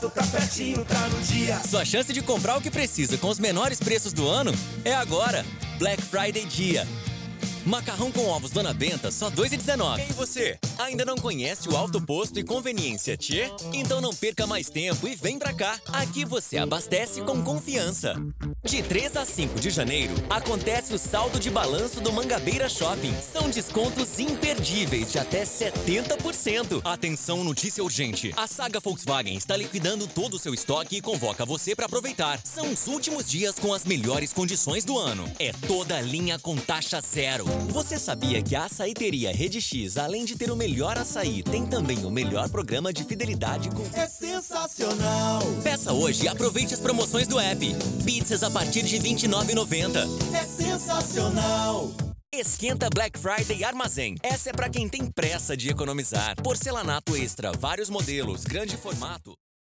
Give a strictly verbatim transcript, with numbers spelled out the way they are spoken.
barato, tá pertinho, tá no dia. Sua chance de comprar o que precisa com os menores preços do ano é agora. Black Friday Dia. Macarrão com ovos Dona Benta, só dois reais e dezenove centavos. E você, ainda não conhece o Alto Posto e Conveniência Tchê? Então não perca mais tempo e vem pra cá. Aqui você abastece com confiança. De três a cinco de janeiro, acontece o saldo de balanço do Mangabeira Shopping. São descontos imperdíveis de até setenta por cento. Atenção, notícia urgente. A saga Volkswagen está liquidando todo o seu estoque e convoca você para aproveitar. São os últimos dias com as melhores condições do ano. É toda a linha com taxa zero. Você sabia que a Açaiteria Rede X, além de ter o melhor açaí, tem também o melhor programa de fidelidade com... É sensacional! Peça hoje e aproveite as promoções do app. Pizzas a partir de vinte e nove reais e noventa centavos. É sensacional! Esquenta Black Friday Armazém. Essa é pra quem tem pressa de economizar. Porcelanato Extra, vários modelos, grande formato.